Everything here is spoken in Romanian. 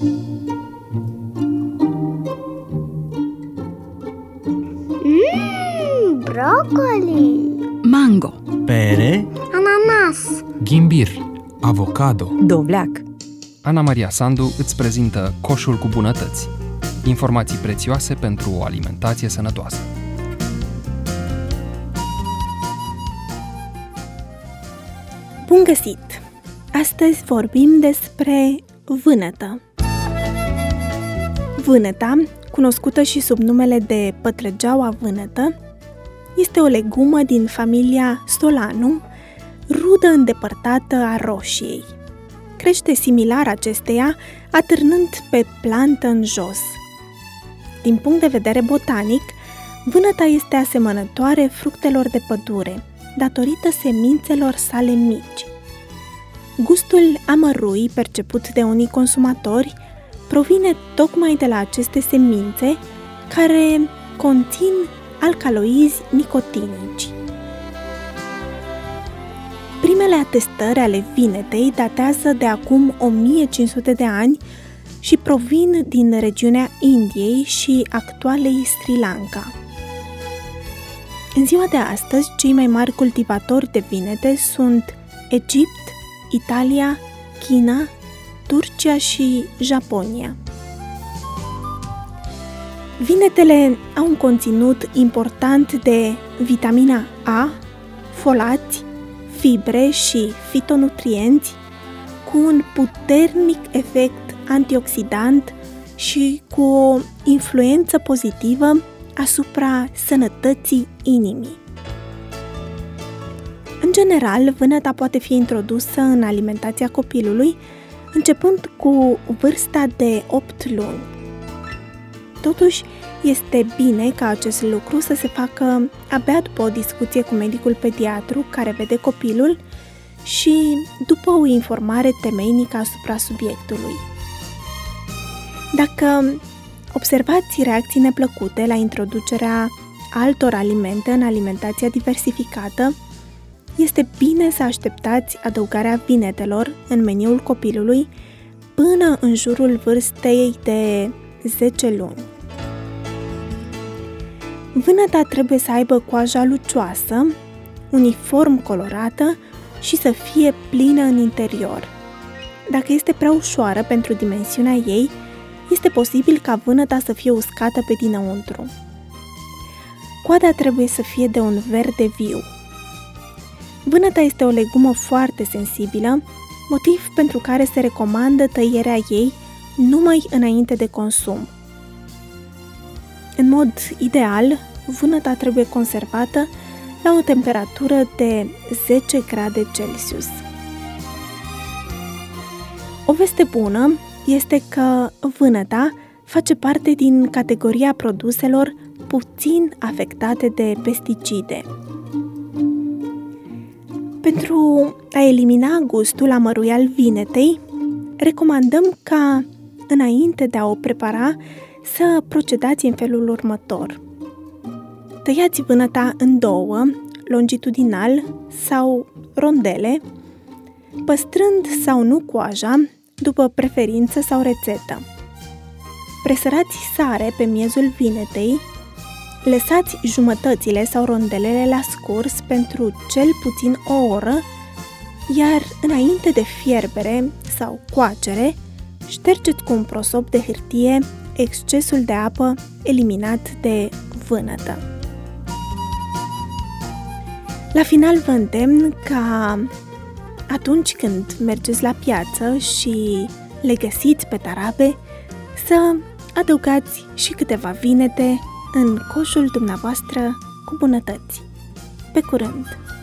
Broccoli, mango, pere, ananas, ghimbir, avocado. dovleac. Ana Maria Sandu îți prezintă Coșul cu bunătăți. Informații prețioase pentru o alimentație sănătoasă. Bun găsit! Astăzi vorbim despre vânătă. Vânăta, cunoscută și sub numele de pătrăgeaua vânătă, este o legumă din familia Solanum, rudă îndepărtată a roșiei. Crește similar acesteia, atârnând pe plantă în jos. Din punct de vedere botanic, vânăta este asemănătoare fructelor de pădure, datorită semințelor sale mici. Gustul amărui perceput de unii consumatori provine tocmai de la aceste semințe care conțin alcaloizi nicotinici. Primele atestări ale vinetei datează de acum 1500 de ani și provin din regiunea Indiei și actualei Sri Lanka. În ziua de astăzi, cei mai mari cultivatori de vinete sunt Egipt, Italia, China, Turcia și Japonia. Vinetele au un conținut important de vitamina A, folați, fibre și fitonutrienți cu un puternic efect antioxidant și cu o influență pozitivă asupra sănătății inimii. În general, vânăta poate fi introdusă în alimentația copilului începând cu vârsta de 8 luni. Totuși, este bine ca acest lucru să se facă abia după o discuție cu medicul pediatru care vede copilul și după o informare temeinică asupra subiectului. Dacă observați reacții neplăcute la introducerea altor alimente în alimentația diversificată, este bine să așteptați adăugarea vinetelor în meniul copilului până în jurul vârstei de 10 luni. Vânăta trebuie să aibă coaja lucioasă, uniform colorată și să fie plină în interior. Dacă este prea ușoară pentru dimensiunea ei, este posibil ca vânăta să fie uscată pe dinăuntru. Coada trebuie să fie de un verde viu. Vânăta este o legumă foarte sensibilă, motiv pentru care se recomandă tăierea ei numai înainte de consum. În mod ideal, vânăta trebuie conservată la o temperatură de 10 grade Celsius. O veste bună este că vânăta face parte din categoria produselor puțin afectate de pesticide. Pentru a elimina gustul amărui al vinetei, recomandăm ca, înainte de a o prepara, să procedați în felul următor. Tăiați vânăta în două, longitudinal sau rondele, păstrând sau nu coaja, după preferință sau rețetă. Presărați sare pe miezul vinetei, lăsați jumătățile sau rondelele la scurs pentru cel puțin o oră, iar înainte de fierbere sau coacere, ștergeți cu un prosop de hârtie excesul de apă eliminat de vânătă. La final vă îndemn ca atunci când mergeți la piață și le găsiți pe tarabe, să adăugați și câteva vinete în coșul dumneavoastră cu bunătăți. Pe curând!